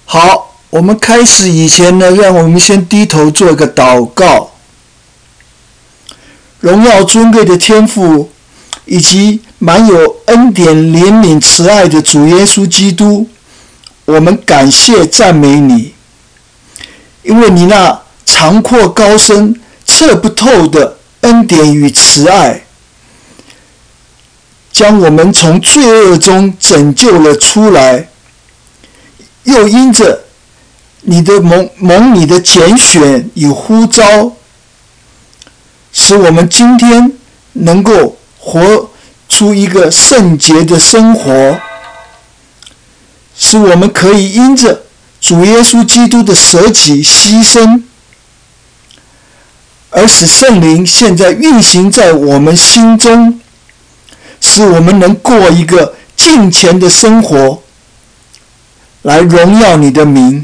好，我们开始以前呢，让我们先低头做一个祷告。荣耀尊贵的天父，以及满有恩典、怜悯、慈爱的主耶稣基督，我们感谢赞美你，因为你那长阔高深、测不透的恩典与慈爱，将我们从罪恶中拯救了出来，又因着你的蒙你的拣选与呼召，使我们今天能够活出一个圣洁的生活，使我们可以因着主耶稣基督的舍己牺牲，而使圣灵现在运行在我们心中，使我们能过一个敬虔的生活，来荣耀你的名。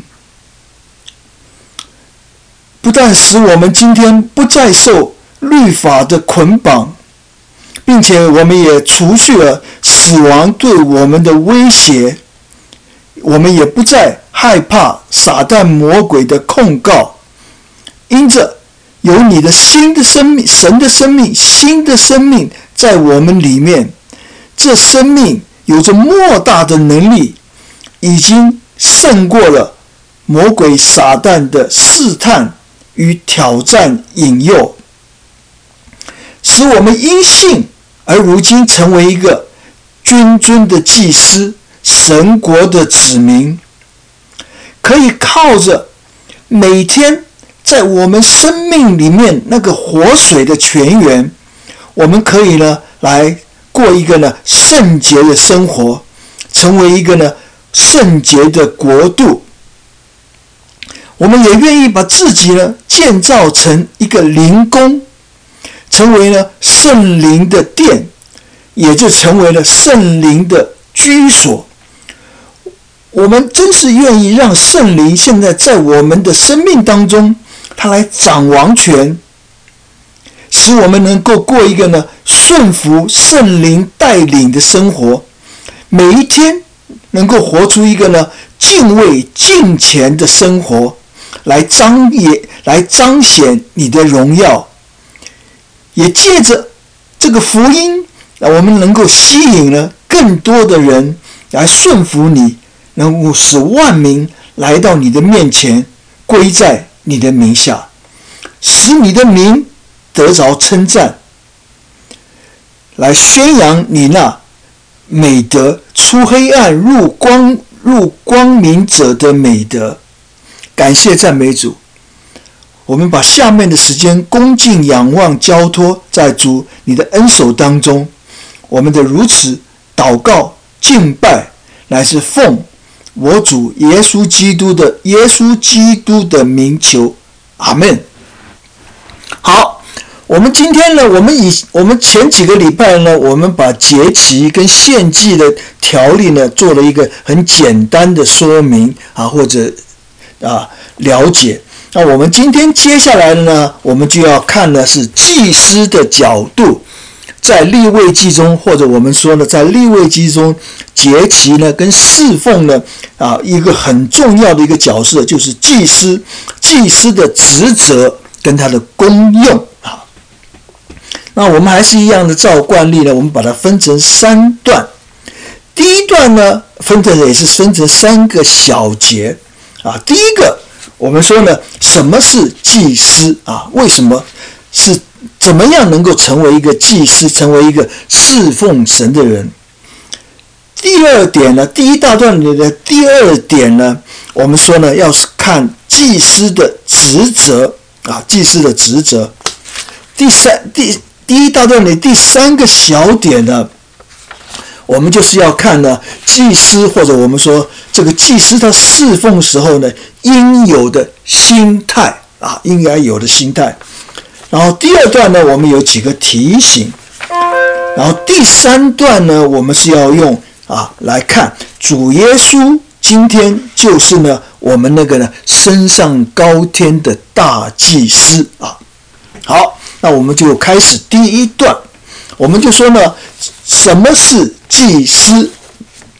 不但使我们今天不再受律法的捆绑，并且我们也除去了死亡对我们的威胁，我们也不再害怕撒旦魔鬼的控告，因着有你的新的生命，神的生命，新的生命在我们里面，这生命有着莫大的能力，已经胜过了魔鬼撒旦的试探与挑战引诱，使我们因信而如今成为一个君尊的祭司，神国的子民，可以靠着每天在我们生命里面那个活水的泉源，我们可以呢来过一个呢圣洁的生活，成为一个呢圣洁的国度。我们也愿意把自己呢建造成一个灵宫，成为了圣灵的殿，也就成为了圣灵的居所。我们真是愿意让圣灵现在在我们的生命当中，他来掌王权，使我们能够过一个呢顺服圣灵带领的生活，每一天能够活出一个呢敬畏敬虔的生活，来彰显你的荣耀，也借着这个福音，我们能够吸引了更多的人来顺服你，能够使万民来到你的面前，归在你的名下，使你的名得着称赞，来宣扬你那美德，出黑暗入光明者的美德。感谢赞美主，我们把下面的时间恭敬仰望交托在主你的恩手当中，我们的如此祷告敬拜乃是奉我主耶稣基督的名求，阿们。好，我们今天呢，我们前几个礼拜呢，我们把节期跟献祭的条例呢做了一个很简单的说明或者了解。那我们今天接下来呢，我们就要看的是祭司的角度，在利未记中，或者我们说呢，在利未记中，节期呢跟侍奉呢一个很重要的一个角色，就是祭司的职责跟他的功用那我们还是一样的照惯例呢，我们把它分成3段。第一段呢，也是分成3个小节第一个，我们说呢，什么是祭司为什么是怎么样能够成为一个祭司，成为一个侍奉神的人。第二点呢，第一大段里的第二点呢，我们说呢，要是看祭司的职责祭司的职责。第一大段里第3个小点呢，我们就是要看呢祭司，或者我们说这个祭司他侍奉时候呢应有的心态应该有的心态。然后第2段呢，我们有几个提醒。然后第3段呢，我们是要用来看主耶稣今天就是呢我们那个呢升上高天的大祭司好，那我们就开始第1段。我们就说呢，什么是祭司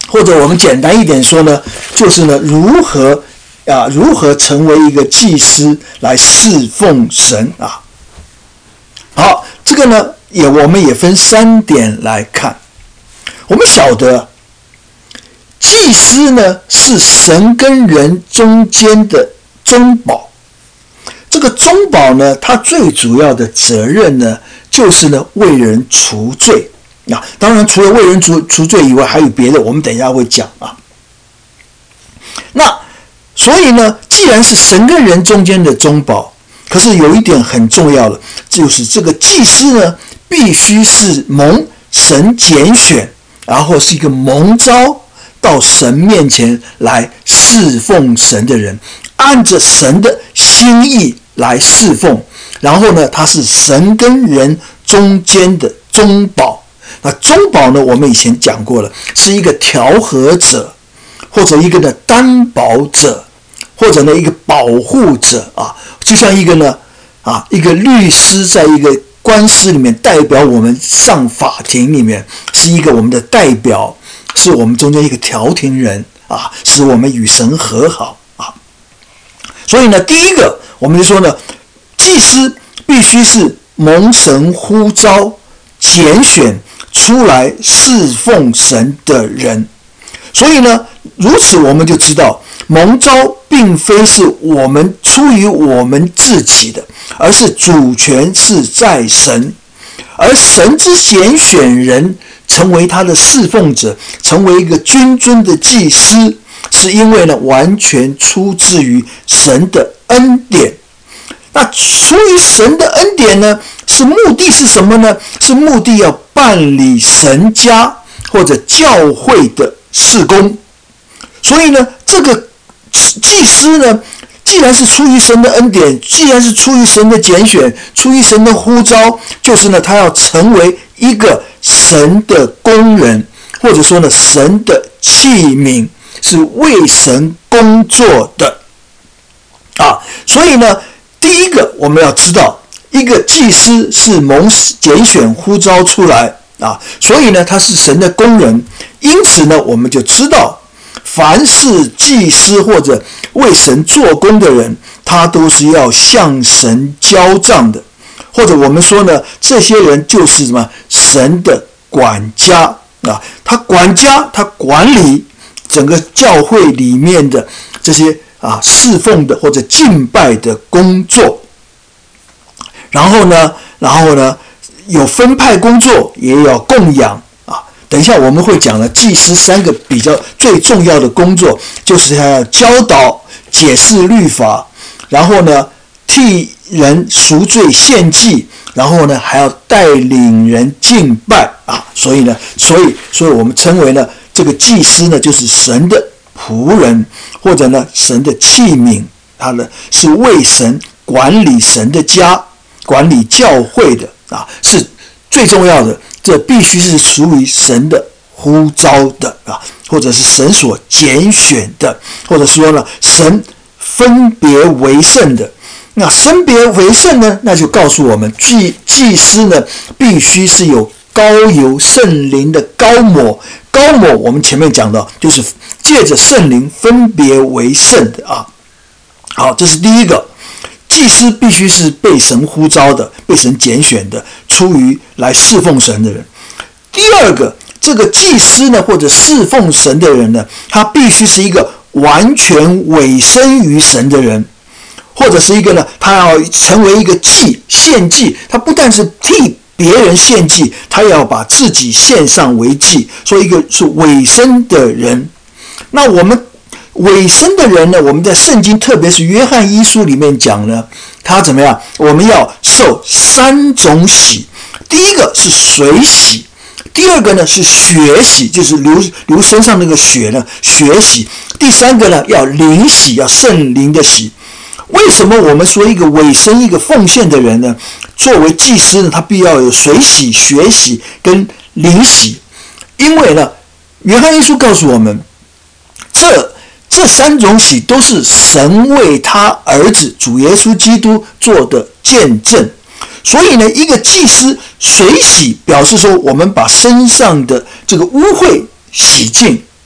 或者我们简单一点说呢，就是呢如何成为一个祭司来侍奉神啊。好，这个呢我们也分3点来看。我们晓得祭司呢是神跟人中间的中保，这个中保呢，他最主要的责任呢，就是呢为人除罪啊。当然，除了为人除罪以外，还有别的，我们等一下会讲啊。那所以呢，既然是神跟人中间的中保，可是有一点很重要的，就是这个祭司呢，必须是蒙神拣选，然后是一个蒙召到神面前来侍奉神的人，按着神的心意来侍奉。然后呢，他是神跟人中间的中保。那中保呢，我们以前讲过了，是一个调和者，或者一个呢担保者，或者呢一个保护者啊。就像一个律师在一个官司里面代表我们上法庭里面，是一个我们的代表，是我们中间一个调停人啊，使我们与神和好啊。所以呢，第一个我们就说呢，祭司必须是蒙神呼召、拣选出来侍奉神的人。所以呢，如此我们就知道，蒙召并非是我们出于我们自己的，而是主权是在神。而神之拣选人成为他的侍奉者，成为一个君尊的祭司，是因为呢，完全出自于神的恩典。那出于神的恩典呢，目的是什么呢？是目的要办理神家或者教会的事工。所以呢，这个祭司呢，既然是出于神的恩典，既然是出于神的拣选，出于神的呼召，就是呢，他要成为一个神的工人，或者说呢，神的器皿，是为神工作的啊。所以呢，第一个我们要知道，一个祭司是蒙拣选呼召出来啊，所以呢，他是神的工人。因此呢，我们就知道，凡是祭司或者为神做工的人，他都是要向神交账的，或者我们说呢，这些人就是什么？神的管家啊，他管家，他管理整个教会里面的这些侍奉的或者敬拜的工作。然后呢，有分派工作，也有供养啊。等一下我们会讲的祭司3个比较最重要的工作，就是他要教导、解释律法，然后呢替人赎罪献祭，然后呢还要带领人敬拜啊。所以我们称为呢，这个祭司呢就是神的仆人，或者呢神的器皿，他呢是为神管理神的家，管理教会的啊，是最重要的。这必须是属于神的呼召的啊，或者是神所拣选的，或者说呢神分别为圣的。那分别为圣呢，那就告诉我们祭司呢必须是有膏油圣灵的膏抹。膏抹我们前面讲到，就是借着圣灵分别为圣的啊。好，这是第一个。祭司必须是被神呼召的，被神拣选的，出于来侍奉神的人。第二个，这个祭司呢，或者侍奉神的人呢，他必须是一个完全委身于神的人，或者是一个呢，他要成为一个献祭，他不但是替别人献祭，他要把自己献上为祭，所以一个是委身的人。那我们委身的人呢，我们在圣经特别是约翰一书里面讲呢，他怎么样？我们要受3种洗。第一个是水洗，第二个呢是血洗，就是流身上那个血呢，血洗。第3个呢要灵洗，要圣灵的洗。为什么我们说一个委身、一个奉献的人呢，作为祭司呢，他必要有水洗、血洗跟灵洗？因为呢，约翰一书告诉我们，这3种洗都是神为他儿子主耶稣基督做的见证。所以呢，一个祭司水洗表示说，我们把身上的这个污秽洗净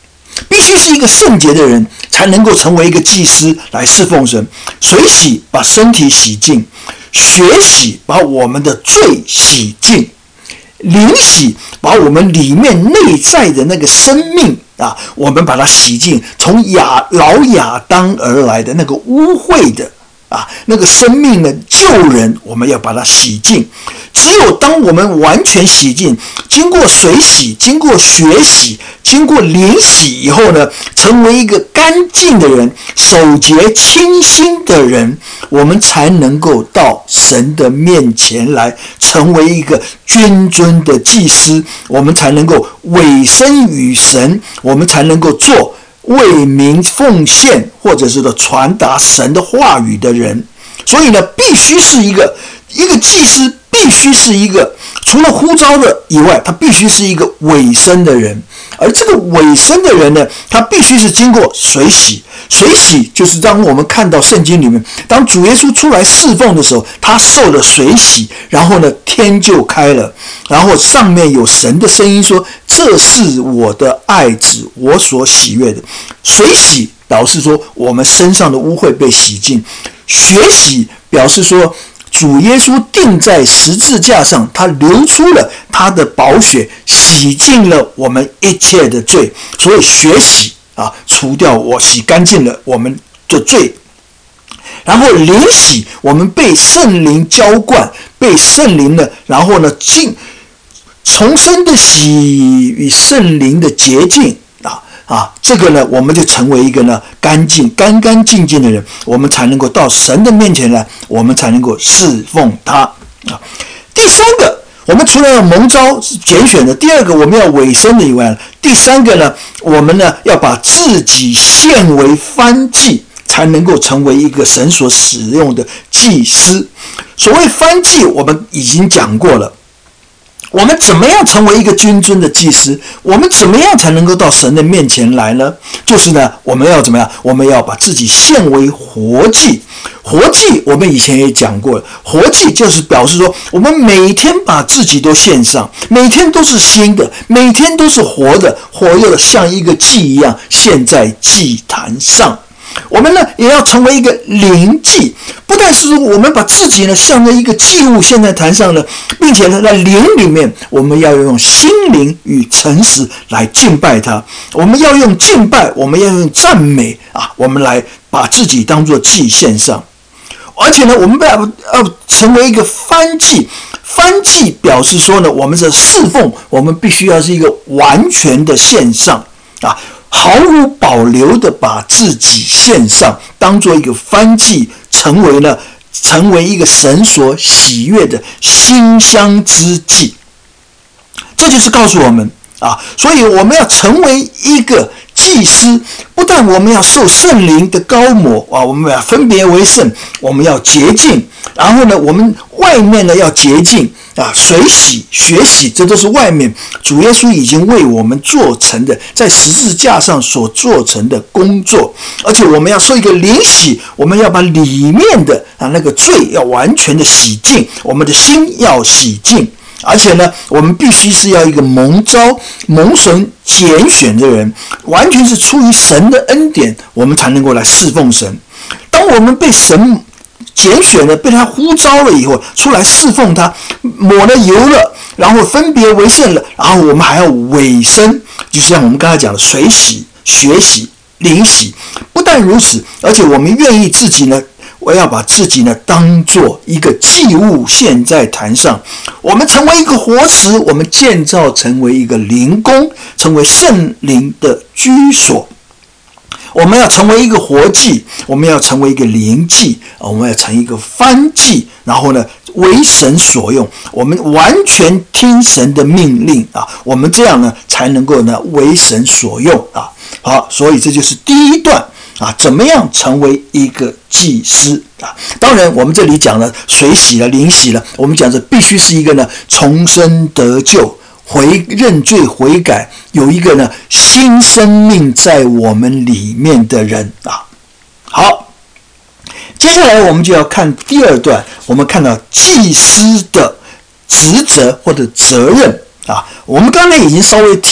必须是一个圣洁的人才能够成为一个祭司来侍奉神。水洗把身体洗净，血洗把我们的罪洗净，灵洗把我们里面内在的那个生命我们把它洗净，从老亚当而来的那个污秽的那个生命的旧人，我们要把它洗净。只有当我们完全洗净，经过水洗，经过血洗，经过灵洗以后呢，成为一个干净的人，守节清心的人，我们才能够到神的面前来，成为一个君尊的祭司，我们才能够委身于神，我们才能够做为民奉献，或者是传达神的话语的人。所以呢，必须是一个祭司，必须是一个除了呼召的以外，他必须是一个委身的人。而这个委身的人呢，他必须是经过水洗。水洗就是当我们看到圣经里面，当主耶稣出来侍奉的时候，他受了水洗，然后呢，天就开了，然后上面有神的声音说：“这是我的爱子，我所喜悦的。”水洗表示说我们身上的污秽被洗净，血洗表示说主耶稣钉在十字架上，他流出了他的宝血，洗净了我们一切的罪。所以血洗除掉洗干净了我们的罪。然后灵洗，我们被圣灵浇灌，被圣灵呢，然后呢重生的洗与圣灵的洁净这个呢，我们就成为一个呢干净的人，我们才能够到神的面前来，我们才能够侍奉他第三个，我们除了要蒙召拣选的，第二个我们要委身的以外，第三个呢，我们呢要把自己献为燔祭，才能够成为一个神所使用的祭司。所谓燔祭，我们已经讲过了。我们怎么样成为一个君尊的祭司？我们怎么样才能够到神的面前来呢？就是呢，我们要怎么样？我们要把自己献为活祭。活祭我们以前也讲过了，活祭就是表示说，我们每天把自己都献上，每天都是新的，每天都是活的，像一个祭一样献在祭坛上。我们呢也要成为一个灵祭，不但是说我们把自己呢像一个祭物献在坛上呢，并且呢在灵里面，我们要用心灵与诚实来敬拜他。我们要用敬拜，我们要用赞美我们来把自己当作祭献上。而且呢，我们要成为一个燔祭。燔祭表示说呢，我们的侍奉，我们必须要是一个完全的献上毫无保留的把自己献上，当做一个燔祭，成为一个神所喜悦的馨香之祭。这就是告诉我们所以我们要成为一个祭司，不但我们要受圣灵的膏抹我们要分别为圣，我们要洁净，然后呢，我们外面呢要洁净水洗、血洗，这都是外面主耶稣已经为我们做成的，在十字架上所做成的工作。而且我们要受一个灵洗，我们要把里面的那个罪要完全的洗净，我们的心要洗净。而且呢，我们必须是要一个蒙召、蒙神拣选的人，完全是出于神的恩典，我们才能够来侍奉神。当我们被神拣选了，被他呼召了以后，出来侍奉他，抹了油了，然后分别为圣了，然后我们还要委身，就像我们刚才讲的水洗、血洗、灵洗。不但如此，而且我们愿意自己呢，我要把自己呢当做一个祭物献在坛上，我们成为一个活石，我们建造成为一个灵宫，成为圣灵的居所。我们要成为一个活祭，我们要成为一个灵祭，我们要成为一个燔祭，然后呢为神所用，我们完全听神的命令我们这样呢才能够呢为神所用好，所以这就是第一段怎么样成为一个祭司当然我们这里讲了水洗了、灵洗了，我们讲的必须是一个呢重生得救、认罪悔改，有一个呢新生命在我们里面的人好，接下来我们就要看第二段，我们看到祭司的职责或者责任我们刚才已经稍微提了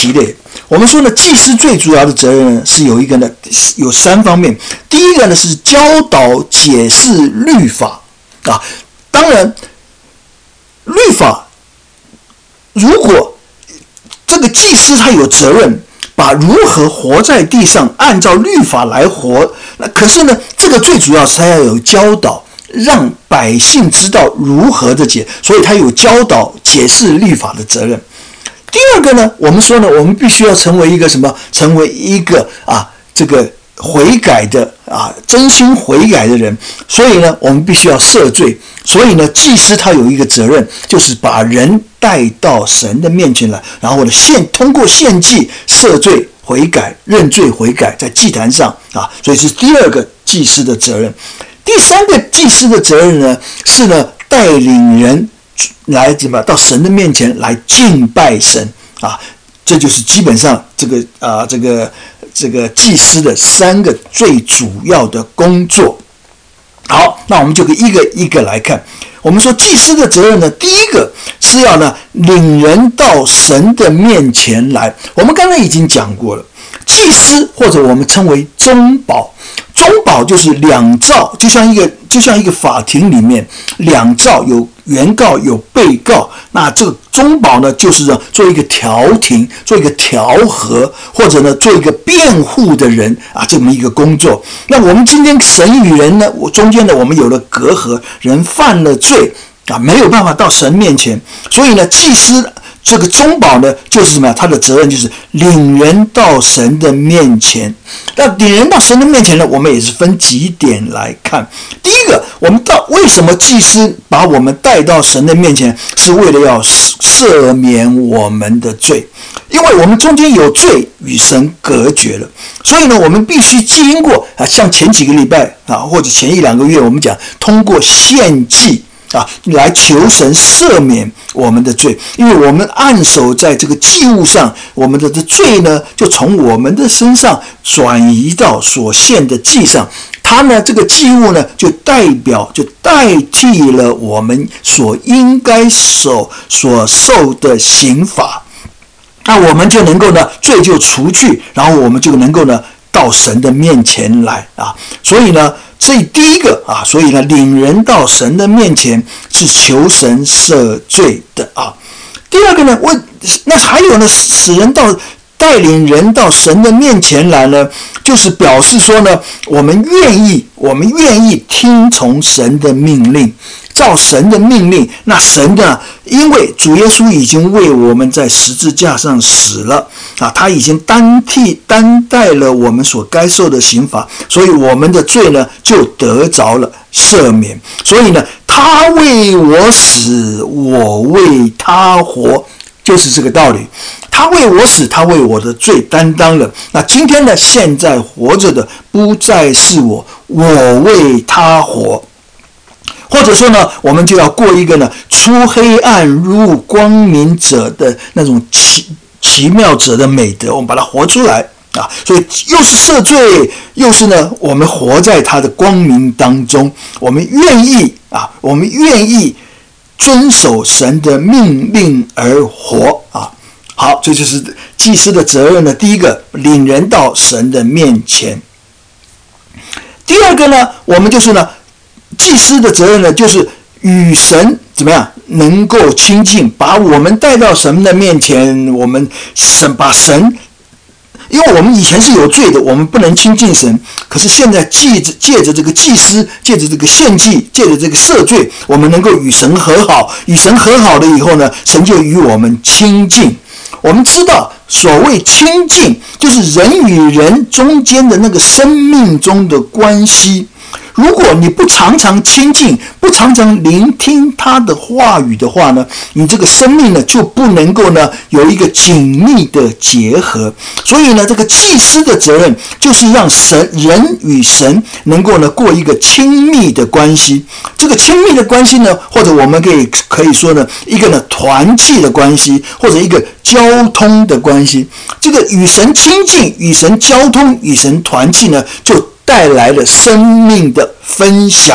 我们说呢，祭司最主要的责任呢是有一个呢，有3方面。第一个呢是教导解释律法啊，当然律法如果这个祭司他有责任把如何活在地上按照律法来活，那可是呢，这个最主要是他要有教导，让百姓知道如何的解，所以他有教导解释律法的责任。第二个呢，我们说呢，我们必须要成为一个什么？成为一个这个悔改的真心悔改的人。所以呢，我们必须要赦罪。所以呢，祭司他有一个责任，就是把人带到神的面前来，然后呢，通过献祭赦罪悔改、认罪悔改，在祭坛上所以是第二个祭司的责任。第三个祭司的责任呢，是呢带领人来到神的面前来敬拜神这就是基本上这个祭司的3个最主要的工作。好，那我们就一个一个来看。我们说祭司的责任呢，第一个是要呢领人到神的面前来。我们刚才已经讲过了，祭司或者我们称为中保，中保就是2造，就像一个法庭里面2造，有原告有被告，那这个中保呢就是做一个调停，做一个调和，或者呢做一个辩护的人这么一个工作。那我们今天神与人呢中间呢我们有了隔阂，人犯了罪没有办法到神面前，所以呢祭司这个中保呢就是什么？他的责任就是领人到神的面前。那领人到神的面前呢，我们也是分几点来看。第一个，我们为什么祭司把我们带到神的面前，是为了要赦免我们的罪。因为我们中间有罪与神隔绝了，所以呢，我们必须经过像前几个礼拜或者前1-2个月，我们讲通过献祭来求神赦免我们的罪。因为我们按手在这个祭物上，我们的罪呢就从我们的身上转移到所献的祭上，它呢这个祭物呢就代替了我们所应该所受的刑罚，那我们就能够呢罪就除去，然后我们就能够呢到神的面前来所以呢第一个所以呢领人到神的面前是求神赦罪的第二个呢，那还有呢带领人到神的面前来呢，就是表示说呢，我们愿意听从神的命令，照神的命令。那神呢，因为主耶稣已经为我们在十字架上死了他已经担待了我们所该受的刑罚，所以我们的罪呢就得着了赦免。所以呢，他为我死，我为他活，就是这个道理。他为我死，他为我的罪担当了。那今天呢，现在活着的不再是我为他活。或者说呢，我们就要过一个呢出黑暗入光明者的那种奇妙者的美德，我们把它活出来所以又是赦罪，又是呢我们活在他的光明当中，我们愿意遵守神的命令而活好，这就是祭司的责任呢。第一个，领人到神的面前。第二个呢，我们就是呢，祭司的责任呢，就是与神怎么样能够亲近，把我们带到神的面前。我们把神，因为我们以前是有罪的，我们不能亲近神。可是现在借着这个祭司，借着这个献祭，借着这个赦罪，我们能够与神和好。与神和好了以后呢，神就与我们亲近。我们知道，所谓亲近，就是人与人中间的那个生命中的关系。如果你不常常亲近，不常常聆听他的话语的话呢，你这个生命呢就不能够呢有一个紧密的结合。所以呢，这个祭司的责任就是让人与神能够呢过一个亲密的关系。这个亲密的关系呢，或者我们可以说呢，一个呢团契的关系，或者一个交通的关系。这个与神亲近、与神交通、与神团契呢，就带来了生命的分享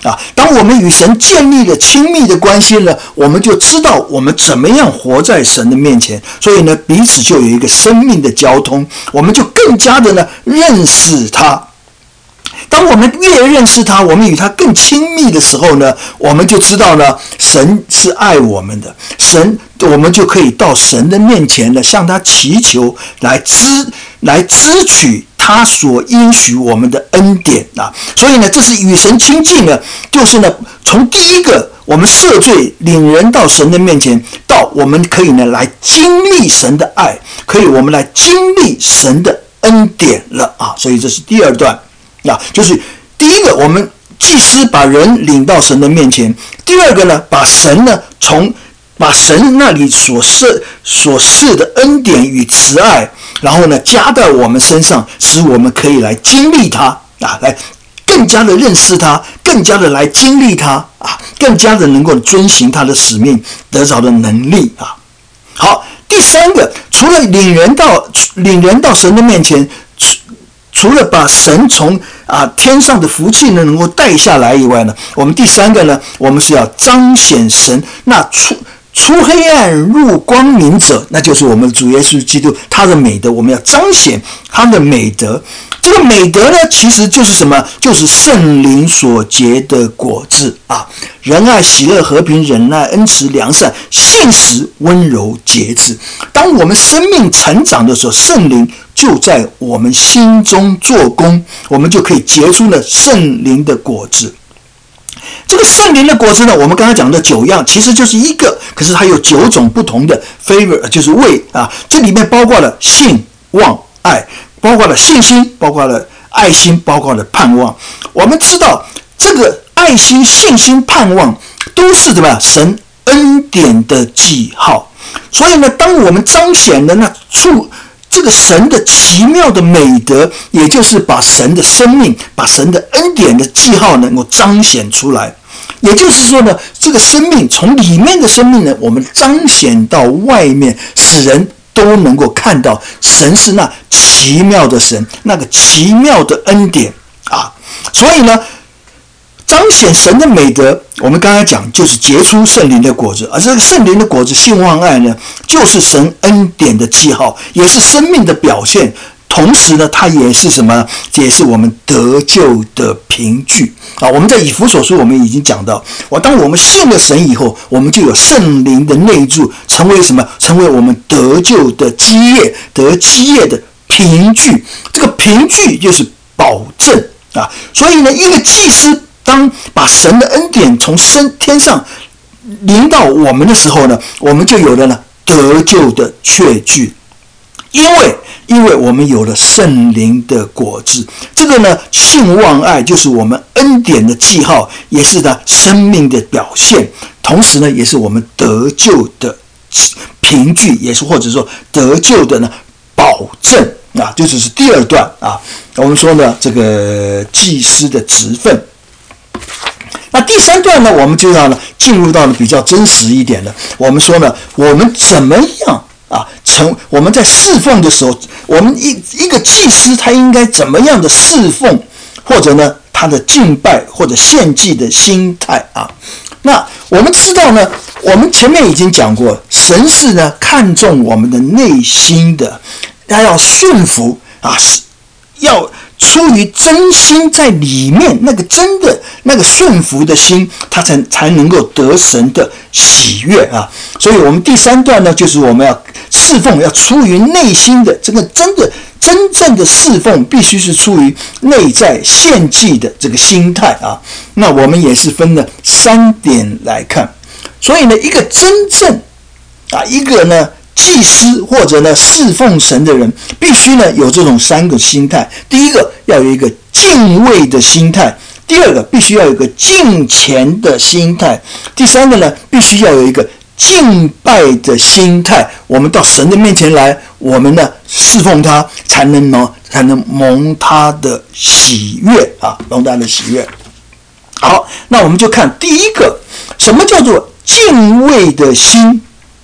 当我们与神建立了亲密的关系呢，我们就知道我们怎么样活在神的面前，所以呢，彼此就有一个生命的交通，我们就更加的呢认识他。当我们越认识他，我们与他更亲密的时候呢，我们就知道呢，神是爱我们的，我们就可以到神的面前呢，向他祈求，来支取他所应许我们的恩典啊。所以呢，这是与神亲近呢，就是呢，从第一个我们赦罪领人到神的面前，到我们可以呢来经历神的爱，我们来经历神的恩典了啊。所以这是第二段。就是第一个，我们祭司把人领到神的面前；第二个呢，把神那里所赐的恩典与慈爱，然后呢加到我们身上，使我们可以来经历它来更加的认识他，更加的来经历他更加的能够遵行他的使命，得着的能力好，第三个，除了领人到神的面前，除了把神从天上的福气呢能够带下来以外呢，我们第三个呢，我们是要彰显神那出黑暗入光明者，那就是我们主耶稣基督他的美德，我们要彰显他的美德。这个美德呢，其实就是什么？就是圣灵所结的果子仁爱、喜乐、和平、忍耐、恩慈、良善、信实、温柔、节制。当我们生命成长的时候，圣灵就在我们心中做工，我们就可以结出了圣灵的果子。这个圣灵的果子呢，我们刚才讲的9样其实就是一个，可是它有9种不同的 favor， 就是味这里面包括了信、望、爱，包括了信心，包括了爱心，包括了盼望。我们知道这个爱心、信心、盼望都是怎么样？神恩典的记号。所以呢，当我们彰显了这个神的奇妙的美德，也就是把神的生命、把神的恩典的记号能够彰显出来。也就是说呢，这个生命从里面的生命呢，我们彰显到外面，使人都能够看到神是那奇妙的神，那个奇妙的恩典所以呢，彰显神的美德，我们刚才讲就是结出圣灵的果子，而这个圣灵的果子信望爱呢，就是神恩典的记号，也是生命的表现。同时呢，它也是什么？也是我们得救的凭据我们在以弗所书我们已经讲到，当我们信了神以后，我们就有圣灵的内住，成为什么？成为我们得救的基业，得基业的凭据。这个凭据就是保证所以呢，一个祭司当把神的恩典从天上临到我们的时候呢，我们就有了呢得救的确据，因为我们有了圣灵的果子。这个呢，信望爱就是我们恩典的记号，也是呢生命的表现，同时呢，也是我们得救的凭据，也是或者说得救的呢保证这就是第二段我们说呢，这个祭司的职分。那第三段呢，我们就要呢进入到了比较真实一点的。我们说呢，我们怎么样我们在侍奉的时候，我们一个祭司他应该怎么样的侍奉，或者呢他的敬拜或者献祭的心态那我们知道呢，我们前面已经讲过，神是呢看重我们的内心的，他要顺服要出于真心在里面，那个真的那个顺服的心，他才能够得神的喜悦所以我们第三段呢，就是我们要侍奉，要出于内心的这个真正的侍奉，必须是出于内在献祭的这个心态那我们也是分了3点来看。所以呢，一个真正一个呢祭司或者呢侍奉神的人，必须呢有这种3个心态。第一个要有一个敬畏的心态，第二个必须要有一个敬虔的心态，第三个呢必须要有一个敬拜的心态。我们到神的面前来，我们呢侍奉他，才能蒙他的喜悦蒙他的喜悦。好，那我们就看第一个，什么叫做敬畏的心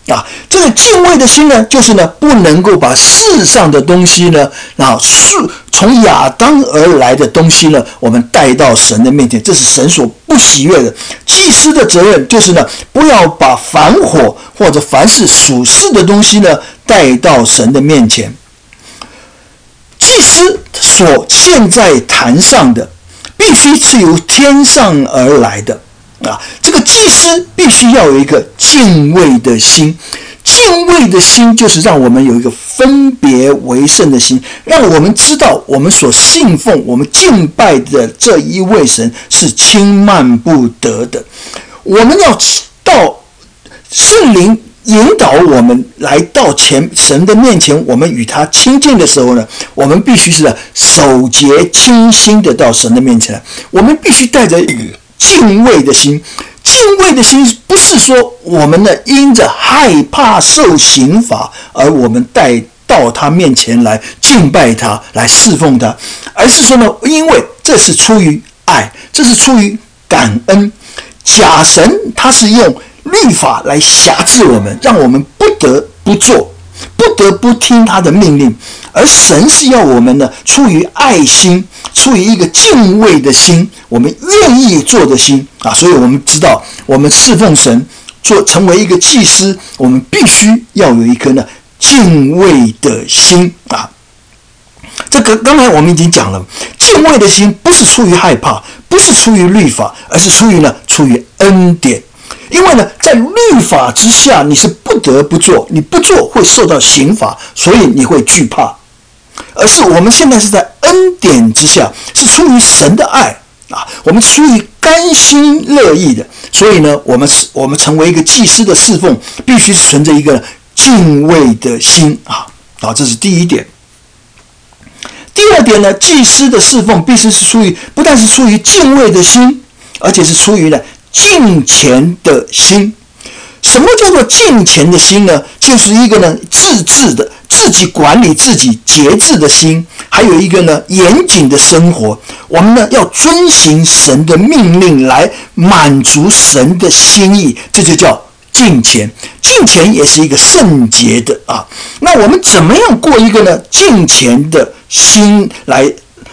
这个敬畏的心呢，就是呢不能够把世上的东西呢，从亚当而来的东西呢，我们带到神的面前，这是神所不喜悦的。祭司的责任就是呢，不要把凡火或者凡是属世的东西呢带到神的面前。祭司所献在坛上的，必须是由天上而来的。这个祭司必须要有一个敬畏的心，敬畏的心就是让我们有一个分别为圣的心，让我们知道我们所信奉、我们敬拜的这一位神是轻慢不得的。我们要到圣灵引导我们来到神的面前，我们与他亲近的时候呢，我们必须是守节清心的到神的面前来。我们必须带着敬畏的心，敬畏的心不是说我们呢因着害怕受刑罚而我们带到他面前来敬拜他、来侍奉他，而是说呢，因为这是出于爱，这是出于感恩。假神他是用律法来辖制我们，让我们不得不做，不得不听他的命令，而神是要我们呢出于爱心，出于一个敬畏的心，我们愿意做的心所以我们知道，我们侍奉神，成为一个祭司，我们必须要有一颗呢敬畏的心这个刚才我们已经讲了，敬畏的心不是出于害怕，不是出于律法，而是出于恩典。因为呢，在律法之下，你是不得不做，你不做会受到刑罚，所以你会惧怕。而是我们现在是在恩典之下，是出于神的爱我们出于甘心乐意的，所以呢，我们成为一个祭司的侍奉，必须存着一个敬畏的心这是第一点。第二点呢，祭司的侍奉必须是不但是出于敬畏的心，而且是出于呢敬虔的心。什么叫做敬虔的心呢？就是一个呢自制的、自己管理自己、节制的心，还有一个呢严谨的生活。我们呢要遵行神的命令来满足神的心意，这就叫敬虔。敬虔也是一个圣洁的那我们怎么样过一个呢敬虔的心来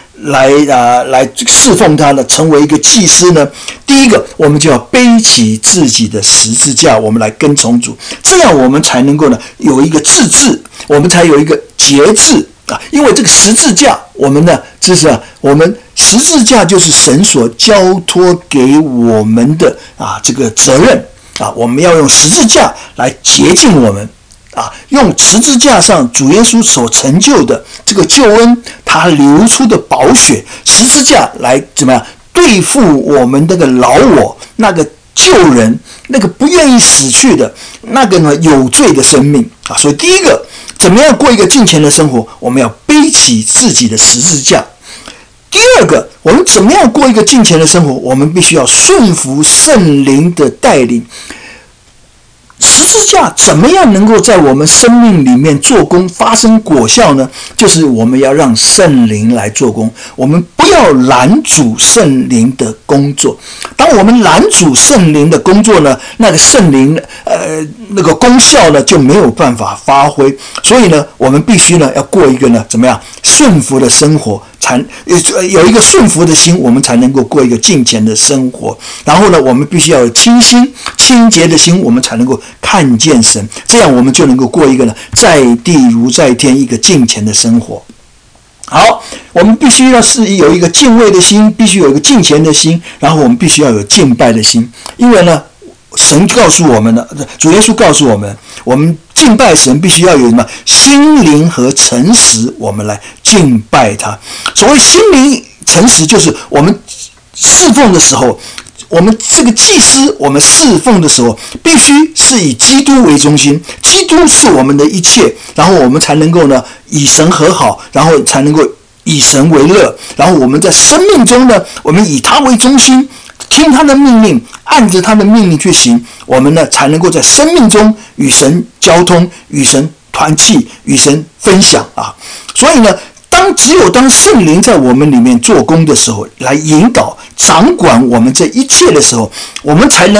侍奉他呢？成为一个祭司呢？第一个，我们就要背起自己的十字架，我们来跟从主，这样我们才能够呢有一个自制，我们才有一个节制因为这个十字架，我们呢，我们十字架就是神所交托给我们的这个责任我们要用十字架来洁净我们。用十字架上主耶稣所成就的这个救恩，他流出的宝血，十字架来怎么样对付我们那个老我，那个旧人，那个不愿意死去的那个呢有罪的生命所以第一个，怎么样过一个敬虔的生活，我们要背起自己的十字架。第二个，我们怎么样过一个敬虔的生活，我们必须要顺服圣灵的带领。十字架怎么样能够在我们生命里面做工发生果效呢？就是我们要让圣灵来做工，我们不要拦阻圣灵的工作。当我们拦阻圣灵的工作呢，那个圣灵那个功效呢就没有办法发挥。所以呢，我们必须呢要过一个呢怎么样顺服的生活，有一个顺服的心，我们才能够过一个敬虔的生活。然后呢，我们必须要有清心清洁的心，我们才能够看见神，这样我们就能够过一个呢在地如在天一个敬虔的生活。好，我们必须要是有一个敬畏的心，必须有一个敬虔的心，然后我们必须要有敬拜的心。因为呢，神告诉我们的，主耶稣告诉我们，我们敬拜神必须要有什么心灵和诚实，我们来敬拜他。所谓心灵诚实，就是我们侍奉的时候，我们这个祭司，我们侍奉的时候，必须是以基督为中心，基督是我们的一切，然后我们才能够呢以神和好，然后才能够以神为乐，然后我们在生命中呢，我们以他为中心，听他的命令，按着他的命令去行，我们呢才能够在生命中与神交通，与神团契，与神分享所以呢，只有当圣灵在我们里面做工的时候，来引导掌管我们这一切的时候，我们才能够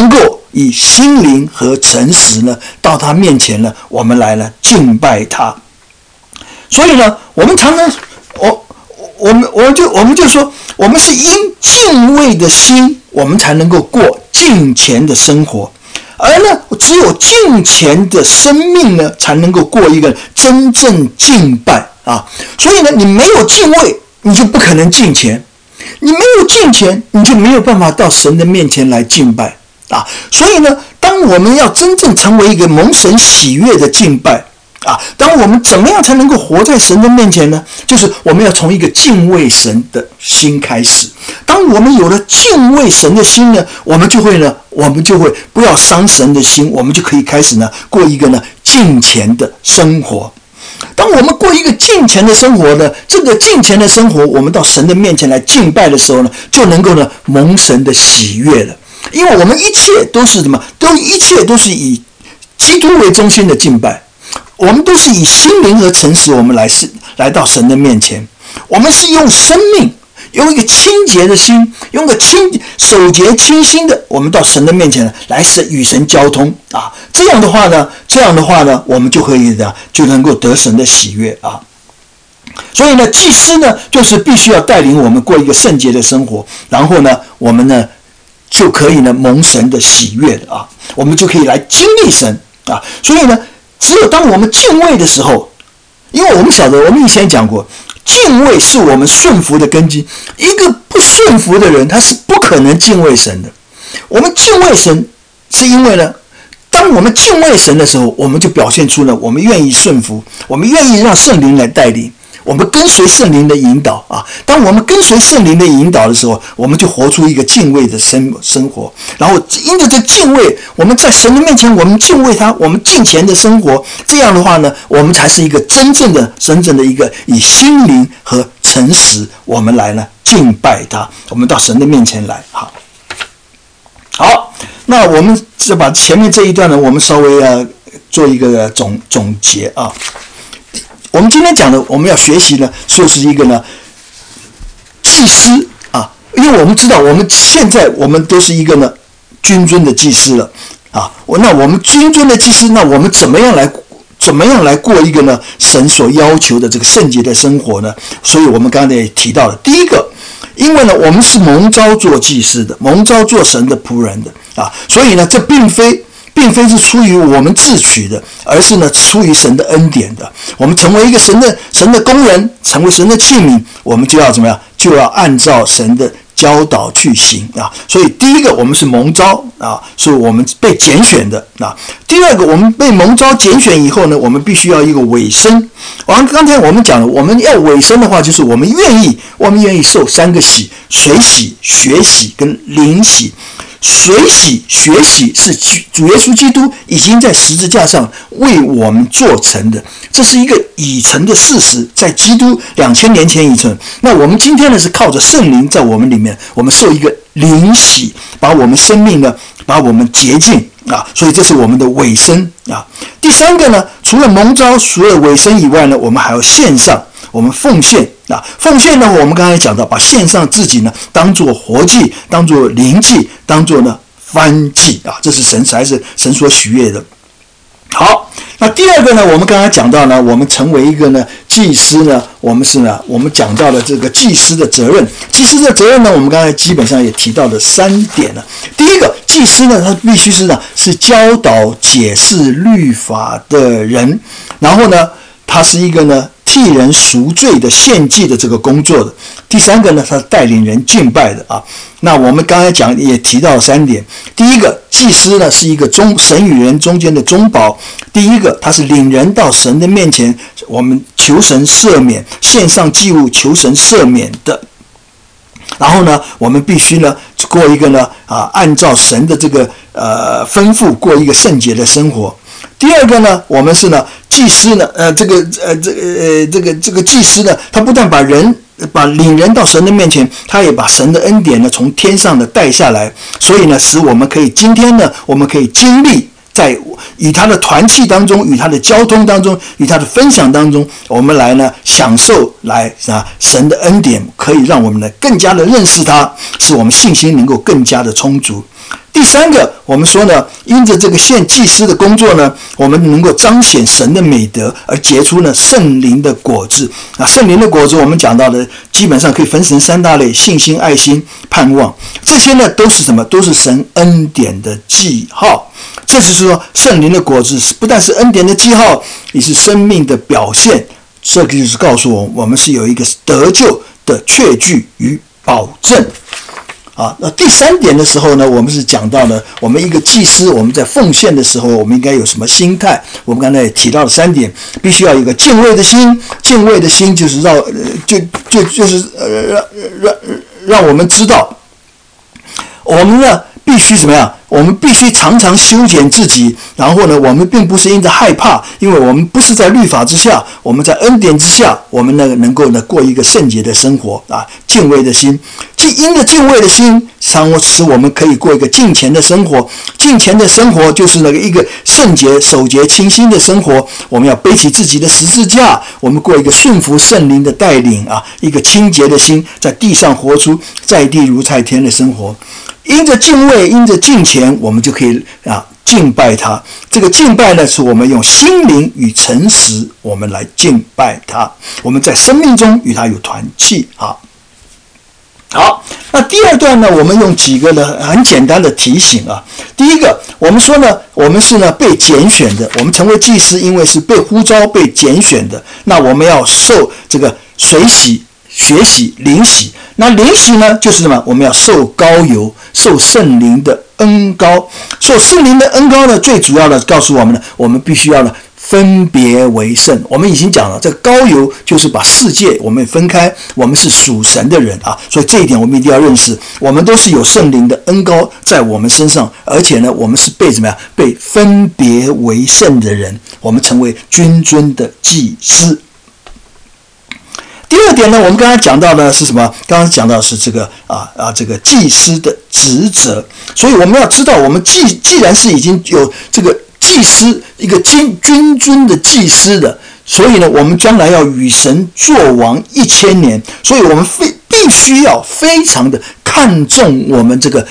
以心灵和诚实呢，到他面前呢，我们来呢敬拜他。所以呢，我们常常，我们就说，我们是因敬畏的心，我们才能够过敬虔的生活。而呢，只有敬虔的生命呢，才能够过一个真正敬拜啊。所以呢，你没有敬畏，你就不可能敬虔；你没有敬虔，你就没有办法到神的面前来敬拜啊。所以呢，当我们要真正成为一个蒙神喜悦的敬拜啊，当我们怎么样才能够活在神的面前呢？就是我们要从一个敬畏神的心开始。当我们有了敬畏神的心呢，我们就会不要伤神的心，我们就可以开始呢过一个呢敬虔的生活。当我们过一个敬虔的生活呢，这个敬虔的生活，我们到神的面前来敬拜的时候呢，就能够呢蒙神的喜悦了。因为我们一切都是什么？一切都是以基督为中心的敬拜。我们都是以心灵和诚实，我们来到神的面前。我们是用生命，用一个清洁的心，用个手洁清心的，我们到神的面前来与神交通啊。这样的话呢，我们就能够得神的喜悦啊。所以呢，祭司呢，就是必须要带领我们过一个圣洁的生活，然后呢，我们呢就可以呢蒙神的喜悦的啊，我们就可以来经历神啊。所以呢，只有当我们敬畏的时候，因为我们晓得，我们以前讲过，敬畏是我们顺服的根基。一个不顺服的人，他是不可能敬畏神的。我们敬畏神，是因为呢，当我们敬畏神的时候，我们就表现出了我们愿意顺服，我们愿意让圣灵来带领，我们跟随圣灵的引导啊。当我们跟随圣灵的引导的时候，我们就活出一个敬畏的生活。然后因着这敬畏，我们在神的面前，我们敬畏他，我们敬虔的生活。这样的话呢，我们才是一个真正的一个以心灵和诚实，我们来呢敬拜他。我们到神的面前来。好，那我们就把前面这一段呢，我们稍微做一个总结啊。我们今天讲的，我们要学习呢，就是一个呢祭司啊，因为我们知道，现在我们都是一个呢君尊的祭司了啊。那我们君尊的祭司，那我们怎么样来过一个呢神所要求的这个圣洁的生活呢？所以我们刚才也提到了，第一个，因为呢我们是蒙召做祭司的，蒙召做神的仆人的啊，所以呢这并非是出于我们自取的，而是呢出于神的恩典的。我们成为一个神的工人，成为神的器皿，我们就要怎么样？就要按照神的教导去行啊。所以第一个，我们是蒙召啊，是我们被拣选的啊。第二个，我们被蒙召拣选以后呢，我们必须要一个委身。刚才我们讲了，我们要委身的话，就是我们愿意受三个洗：水洗、血洗跟灵洗。水洗、血洗是主耶稣基督已经在十字架上为我们做成的，这是一个已成的事实，在基督2000年前已成。那我们今天呢，是靠着圣灵在我们里面，我们受一个灵洗，把我们生命呢，把我们洁净啊，所以这是我们的委身啊。第三个呢，除了蒙召、除了委身以外呢，我们还要献上，我们奉献啊。奉献呢，我们刚才讲到，把献上自己呢，当作活祭，当作灵祭，当作呢燔祭啊，这是才是神所喜悦的。好，那第二个呢，我们刚才讲到呢，我们成为一个呢祭司呢，我们讲到了这个祭司的责任。祭司的责任呢，我们刚才基本上也提到了3点了。第一个，祭司呢，他必须是教导解释律法的人，然后呢，他是一个呢替人赎罪的献祭的这个工作的。第三个呢，他是带领人敬拜的啊。那我们刚才讲也提到了3点。第一个，祭司呢是一个神与人中间的中保。第一个，他是领人到神的面前，我们求神赦免，献上祭物求神赦免的。然后呢，我们必须呢过一个呢按照神的这个吩咐过一个圣洁的生活。第二个呢，我们是呢祭司呢这个祭司呢，他不但把领人到神的面前，他也把神的恩典呢从天上的带下来，所以呢使我们可以今天呢，我们可以经历在与他的团契当中，与他的交通当中，与他的分享当中，我们来呢享受神的恩典，可以让我们呢更加的认识他，使我们信心能够更加的充足。 第三个，我们说呢，因着这个献祭司的工作呢，我们能够彰显神的美德，而结出呢圣灵的果子。圣灵的果子我们讲到的基本上可以分成3大类：信心、爱心、盼望。这些呢都是什么？都是神恩典的记号。这就是说，圣灵的果子不但是恩典的记号，也是生命的表现。这个就是告诉我们是有一个得救的确据与保证。那第3点的时候呢，我们是讲到了我们一个祭司，我们在奉献的时候，我们应该有什么心态？我们刚才也提到了3点，必须要有一个敬畏的心。敬畏的心就是让我们知道，我们呢必须怎么样？我们必须常常修剪自己，然后呢，我们并不是因着害怕，因为我们不是在律法之下，我们在恩典之下，我们能够过一个圣洁的生活敬畏的心，因着敬畏的心，使我们可以过一个敬虔的生活。敬虔的生活就是一个圣洁、守节、清心的生活。我们要背起自己的十字架，我们过一个顺服圣灵的带领一个清洁的心，在地上活出在地如在天的生活。因着敬畏，因着敬虔，我们就可以敬拜他。这个敬拜呢，是我们用心灵与诚实，我们来敬拜他。我们在生命中与他有团契好，那第2段呢，我们用几个很简单的提醒第一个，我们说呢，我们是被拣选的，我们成为祭司，因为是被呼召、被拣选的。那我们要受这个水洗、血洗、灵洗。那灵洗呢，就是什么？我们要受膏油，受圣灵的恩膏。受圣灵的恩膏呢，最主要的告诉我们呢，我们必须要分别为圣。我们已经讲了，这个膏油就是把世界我们分开，我们是属神的人所以这一点我们一定要认识，我们都是有圣灵的恩膏在我们身上，而且呢，我们是被怎么样？被分别为圣的人，我们成为君尊的祭司。第2点呢，我们刚才讲到的是什么？刚刚讲到的是这个这个祭司的职责。所以我们要知道，我们既然是已经有这个祭司，一个君尊的祭司的，所以呢，我们将来要与神作王1000年。所以我们必须要非常的看重我们这个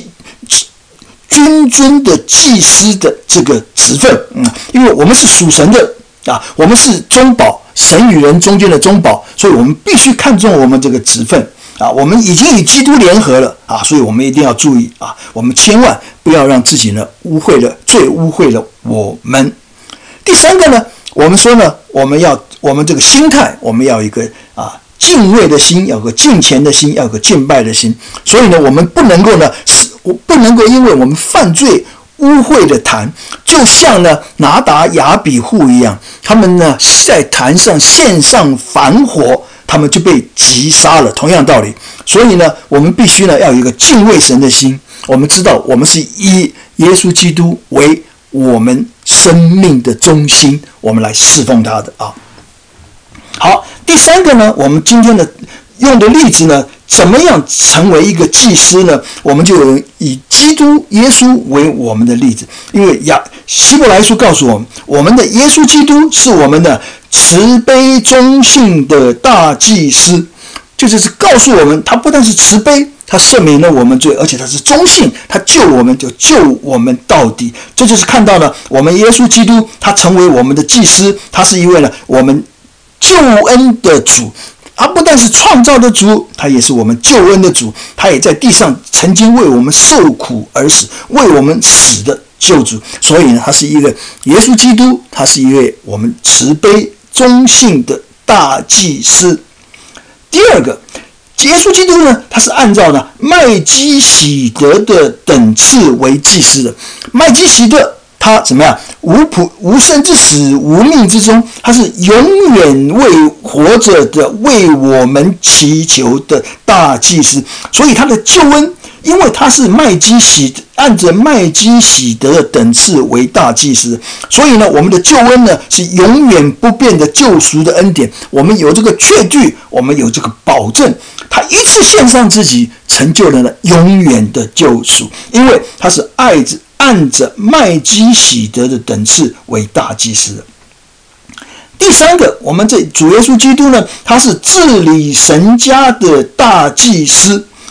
君尊的祭司的这个职分，因为我们是属神的我们是中保，神与人中间的中保，所以我们必须看重我们这个职分我们已经与基督联合了所以我们一定要注意我们千万不要让自己呢污秽了我们。第3个呢，我们说呢，我们这个心态，我们要有一个敬畏的心，要有个敬虔的心，要有个敬拜的心。所以呢，我们不能够因为我们犯罪污秽的坛，就像呢拿达亚比户一样，他们呢在坛上献上燔火，他们就被击杀了。同样道理，所以呢，我们必须呢要有一个敬畏神的心。我们知道，我们是以耶稣基督为我们生命的中心，我们来侍奉他的好，第3个呢，我们今天的用的例子呢，怎么样成为一个祭司呢？我们就有以基督耶稣为我们的例子，因为希伯来书告诉我们，我们的耶稣基督是我们的慈悲忠信的大祭司，就是告诉我们，他不但是慈悲，他赦免了我们罪，而且他是忠信，他救我们就救我们到底。这就是看到了我们耶稣基督，他成为我们的祭司，他是一位呢我们救恩的主。他不但是创造的主，他也是我们救恩的主，他也在地上曾经为我们受苦而死，为我们死的救主。所以呢，他是一个耶稣基督，他是一位我们慈悲忠信的大祭司。第2个，耶稣基督呢，他是按照呢麦基洗德的等次为祭司的。麦基洗德他怎么样？无生之死，无命之终，他是永远活着的，为我们祈求的大祭司。所以他的救恩，因为他是按着麦基洗德的等次为大祭司，所以呢，我们的救恩呢是永远不变的救赎的恩典。我们有这个确据，我们有这个保证，他一次献上自己，成就了永远的救赎，因为他是按着麦基洗德的等次为大祭司的。第3个，我们这主耶稣基督呢，他是治理神家的大祭司。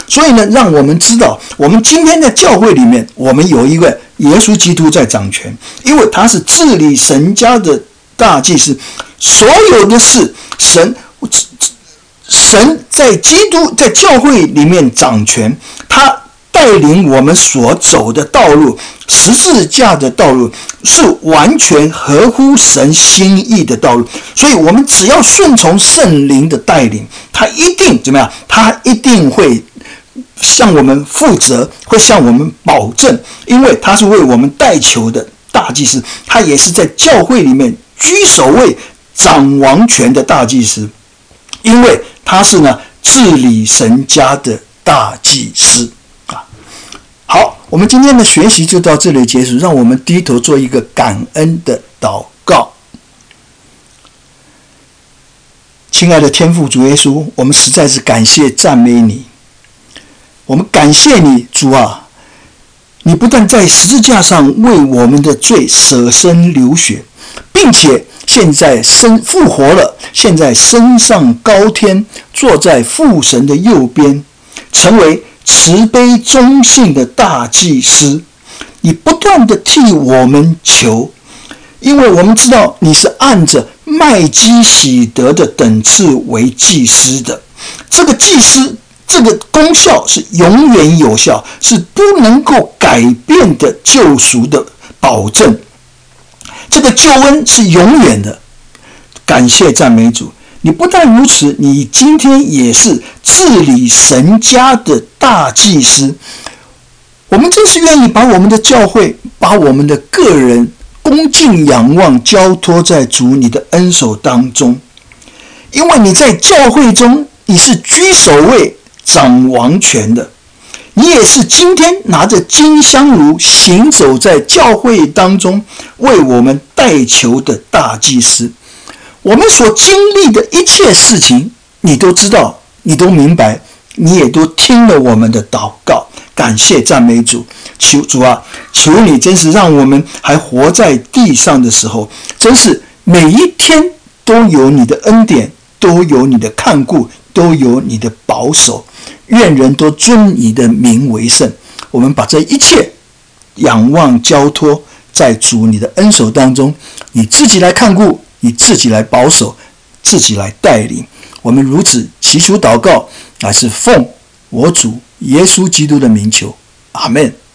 所以呢，让我们知道，我们今天在教会里面，我们有一位耶稣基督在掌权，因为他是治理神家的大祭司，所有的事，神在基督在教会里面掌权，他带领我们所走的道路，十字架的道路是完全合乎神心意的道路，所以我们只要顺从圣灵的带领，他一定怎么样？他一定会向我们负责，会向我们保证，因为他是为我们代求的大祭司，他也是在教会里面居首位掌王权的大祭司，因为他是呢治理神家的大祭司。好，我们今天的学习就到这里结束，让我们低头做一个感恩的祷告。亲爱的天父主耶稣，我们实在是感谢赞美你，我们感谢你，主啊，你不但在十字架上为我们的罪舍身流血，并且现在复活了，现在升上高天，坐在父神的右边，成为慈悲忠信的大祭司。你不断的替我们求，因为我们知道你是按着麦基洗德的等次为祭司的，这个祭司这个功效是永远有效，是不能够改变的救赎的保证，这个救恩是永远的。感谢赞美主，你不但如此，你今天也是治理神家的大祭司。我们真是愿意把我们的教会，把我们的个人恭敬仰望交托在主你的恩手当中，因为你在教会中你是居首位掌王权的，你也是今天拿着金香炉行走在教会当中为我们代求的大祭司。我们所经历的一切事情你都知道，你都明白，你也都听了我们的祷告。感谢赞美主，求主啊，求你真是让我们还活在地上的时候，真是每一天都有你的恩典，都有你的看顾，都有你的保守。愿人都尊你的名为圣。我们把这一切仰望交托在主你的恩手当中，你自己来看顾，你自己来保守，自己来带领。我们如此祈求祷告，乃是奉我主耶稣基督的名求，阿们。